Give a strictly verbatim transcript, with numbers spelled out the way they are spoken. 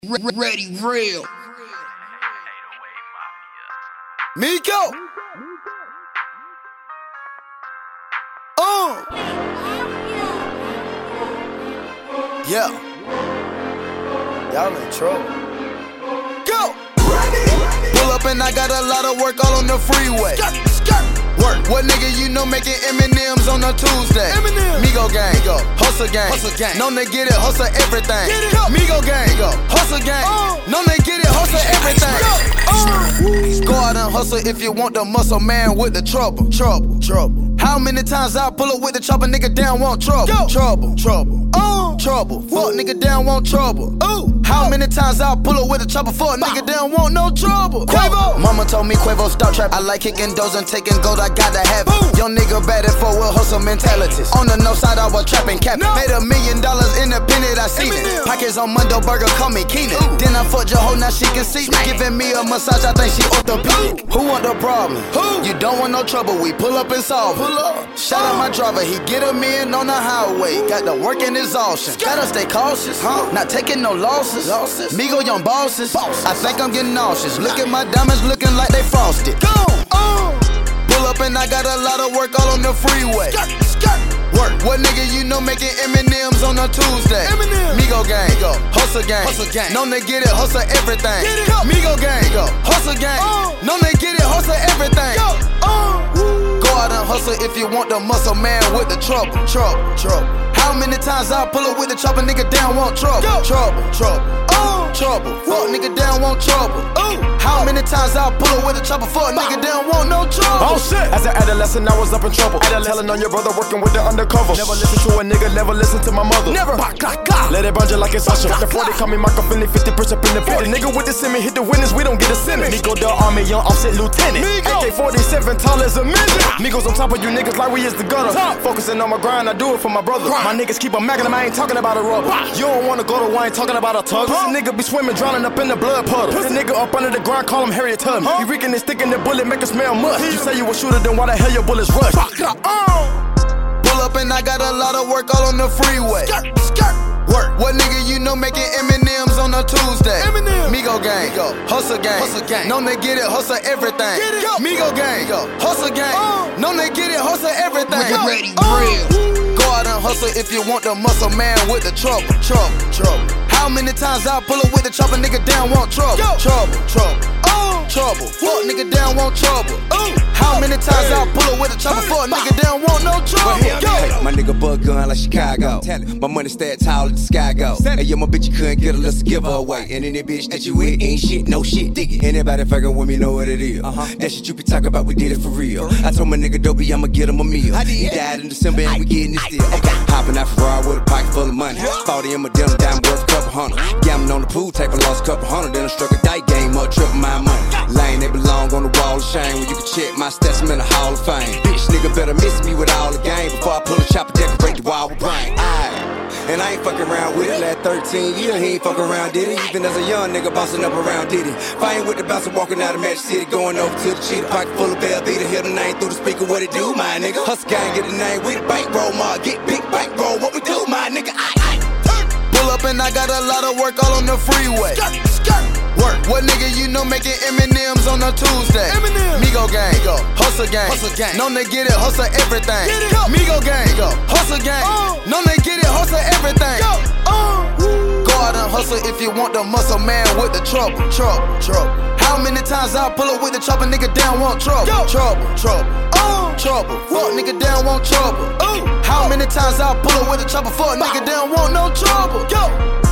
Ready, real. Miko. Oh. Yeah. Y'all in trouble. Go. Pull up and I got a lot of work all on the freeway. Skirt, skirt. Work. What nigga you know making M and M's on a Tuesday? Eminem. Migo gang, Migo. Hustle gang, hustle gang. Known to get it, hustle everything. Get it up. Migo gang, Migo. Hustle gang. Oh. Known to get it, hustle everything. Oh. Go out and hustle if you want the muscle man with the trouble. Trouble, trouble. How many times I pull up with the chopper, nigga down want trouble. Go. Trouble, trouble. Oh. Trouble. Fuck nigga down want trouble. Ooh. How many times I pull up with a chopper for a nigga down want no trouble. Quavo. Mama told me Quavo stop trap. I like kicking doors and taking gold. I gotta have it. Young nigga bad at four with hustle mentalities. On the north side I was trapping cap. No. Made a million dollars independent. I seen it. Pockets on Mundo Burger, call me Keenan. Ooh. Then I fucked your hoe, now she can see me. Giving me a massage, I think she orthopedic. Ooh. Who want the problem? Who? You don't want no trouble. We pull up and solve it. Pull up. Shout out my driver, he get him in on the highway. Got the work in exhaustion. Gotta stay cautious, huh? Not taking no losses. Losses. Migo young bosses. bosses. I think I'm getting nauseous. Look at my diamonds looking like they frosted. Go. Oh. Pull up and I got a lot of work all on the freeway. Skirt, skirt. Work. What nigga you know making M and M's on a Tuesday? Eminem. Migo gang, Migo. Hustle gang, hustle gang. Known to get it, hustle everything. Get it up. Migo gang, Migo. Hustle gang. Oh. Known to get it, hustle everything. Go. Oh. Go out and hustle if you want the muscle man with the trouble. Trouble, trouble. How many times I pull up with the chopper, nigga down want trouble. Go. Trouble, trouble. Oh. Trouble. Fuck nigga down want trouble. Ooh. How many times I pull up with a chopper for a nigga down want no trouble. Oh shit. As an adolescent I was up in trouble. Telling on your brother working with the undercover. Never listen to a nigga, never listen to my mother. Never. Let it burn you like it's Usher. The forty call me Michael Finley, fifty percent in the forty. Nigga with the semi hit the winners, we don't get a sentence. Migo the army, young offset lieutenant. A K forty-seven tall as a midget. Migos on top of you niggas like we is the gutter. Focusing on my grind, I do it for my brother. My niggas keep a mackin' them, I ain't talking about a rubber. You don't wanna go to war, I ain't talking about a tug. This nigga be swimming, drowning up in the blood puddle. This nigga up under the ground, call him Harriet Tubman. He reeking and sticking the bullet, make it smell must. You say you a shooter, then why the hell your bullets rush? Pull up and I got a lot of work all on the freeway. Skirt, skirt. Work. What nigga you know making M and M's on a Tuesday? Eminem. Migo gang, Migo. Hustle gang, hustle gang. Known to get it, hustle everything. Get it. Migo gang, Migo. Hustle gang. Oh. Known to get it, hustle everything. Ready, oh. real. Go out and hustle if you want the muscle man with the trouble. Trouble, trouble. How many times I pull up with the chopper, nigga down want trouble. Yo. Trouble, trouble. Oh. Trouble. Fuck nigga down want trouble. Ooh. How many times hey. I pull up with a chopper for a nigga down want no trouble. Hey, my nigga bug gun like Chicago. My money stay tall as the sky go. Hey yo, my bitch you couldn't get her, let's give her away. And any bitch that you with ain't shit, no shit, dig it. Anybody fucking with me know what it is. Uh-huh. That shit you be talking about, we did it for real. I told my nigga Dopey I'ma get him a meal. He died in December and we getting it still. Okay. Hopping out Ferrari with a pocket full of money. forty in my denim, diamond worth a couple hundred. Gambling on the pool table, lost a couple hundred. Then I struck a dice game up, triple my money. Lane, they belong on the wall of shame. When you can check my stats, I'm in the Hall of Fame. Bitch, nigga better miss me with all the game. Before I pull a chopper, decorate the wall with brain. Aye. And I ain't fucking around with it. Last thirteen years, he ain't fucking around, did he? Even as a young nigga, bossing up around, did he? If I ain't with the bouncer, walking out of Magic City, going over to the cheetah, pocket full of Velveeta, hear the name through the speaker, what it do, my nigga? Hustle gang, get the name with a bankroll, mark, get big bankroll, what we do, my nigga? Aye, aye. Pull up and I got a lot of work all on the freeway. Skirt, skirt. Work. What nigga you know making M and M's on a Tuesday? Eminem. Migo gang, Migo. Hustle gang, hustle gang. Known to get it, hustle everything. Get it up. Migo gang, Migo. Hustle gang. Oh. Known to get it, hustle everything. Go. Oh. Go out and hustle if you want the muscle man with the trouble. Trouble, trouble. How many times I pull up with the chopper, nigga down want trouble. Go. Trouble, trouble. Oh. Trouble. Fuck nigga down want trouble. Ooh. How many times I pull up with a chopper for a nigga down want no trouble. Go.